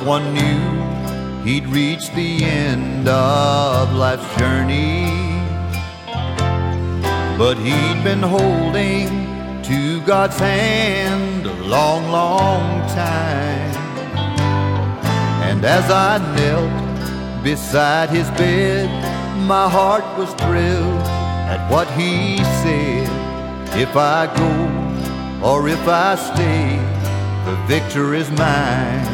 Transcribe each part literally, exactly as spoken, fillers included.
one knew he'd reached the end of life's journey, but he'd been holding to God's hand a long, long time. And as I knelt beside his bed, my heart was thrilled at what he said. If I go or if I stay, the victory is mine.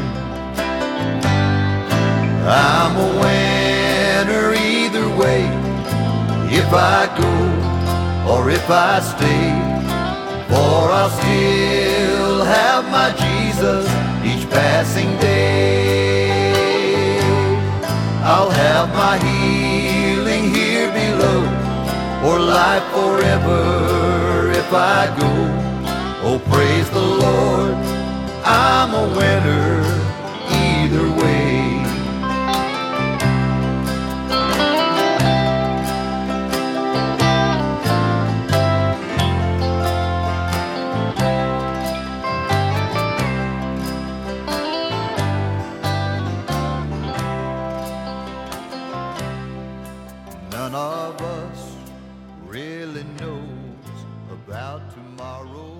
I'm a winner either way, if I go or if I stay, for I'll still have my Jesus each passing day. I'll have my healing here below, or life forever if I go. Oh, praise the Lord, I'm a winner either way. None of us really knows about tomorrow.